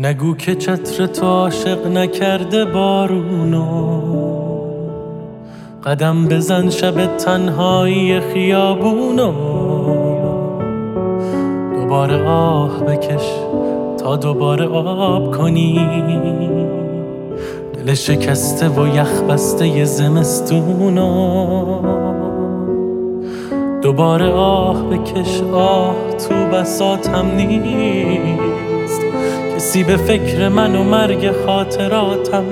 نگو که چتر تو عاشق نکرده بارونو، قدم بزن شب تنهایی خیابونو. دوباره آه بکش تا دوباره آب کنی دل شکسته و یخ بسته ی زمستونو. دوباره آه بکش، آه تو بساطم نیست، کسی به فکر من و مرگ خاطراتم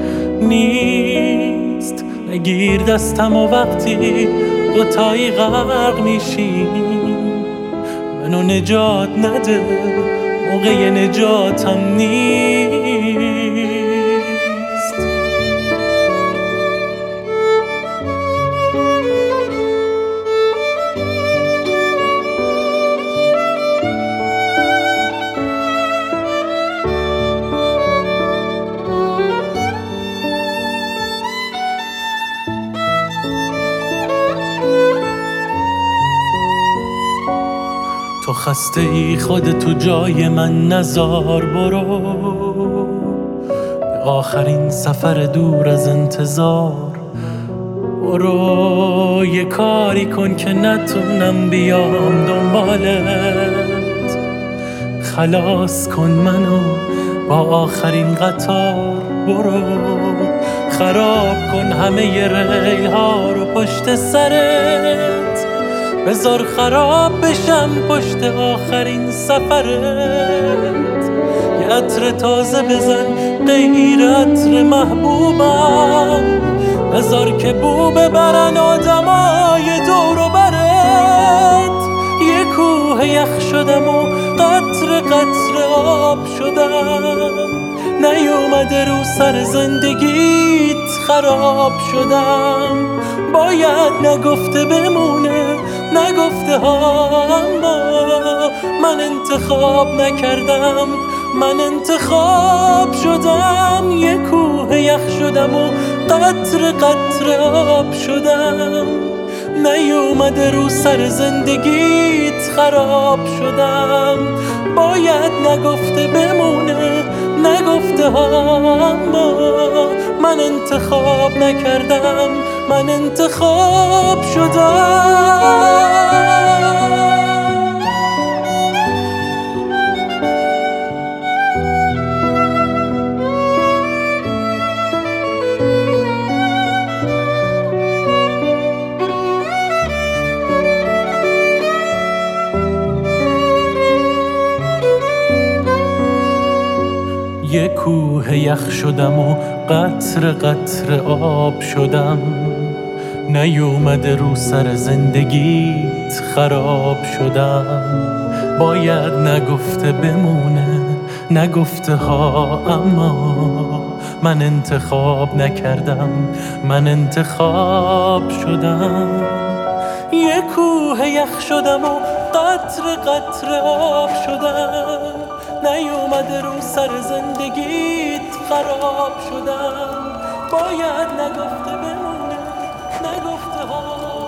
نیست. نگیر دستم و وقتی دوتایی غرق میشیم منو نجات نده، موقع نجاتم نیست. تو خسته ای خودتو جای من نزار، برو به آخرین سفر دور از انتظار. برو یه کاری کن که نتونم بیام دنبالت، خلاص کن منو با آخرین قطار. برو خراب کن همه ی ریل ها رو پشت سرت، بذار خراب بشم پشت آخرین سفرت. یه عطر تازه بزن غیر عطر محبوبم، بذار که بو ببرن آدمای دور و برت. یه کوه یخ شدم و قطره قطره آب شدم، نیومده رو سر زندگیت خراب شدم. باید نگفته بمونه، نگفته ها، اما من انتخاب نکردم، من انتخاب شدم. یه کوه یخ شدم و قطره قطره آب شدم، نیومده رو سر زندگیت خراب شدم. باید نگفته بمونه، نگفته ها، اما من انتخاب نکردم، من انتخاب شدم. یه کوه یخ شدم و قطره قطره آب شدم، نیومده رو سر زندگیت خراب شدم. باید نگفته بمونه، نگفته ها، اما من انتخاب نکردم، من انتخاب شدم. یه کوه یخ شدم و قطره قطره آب شدم، نیومده رو سر زندگیت خراب شدم. باید نگفته بمونه، نگفته ها.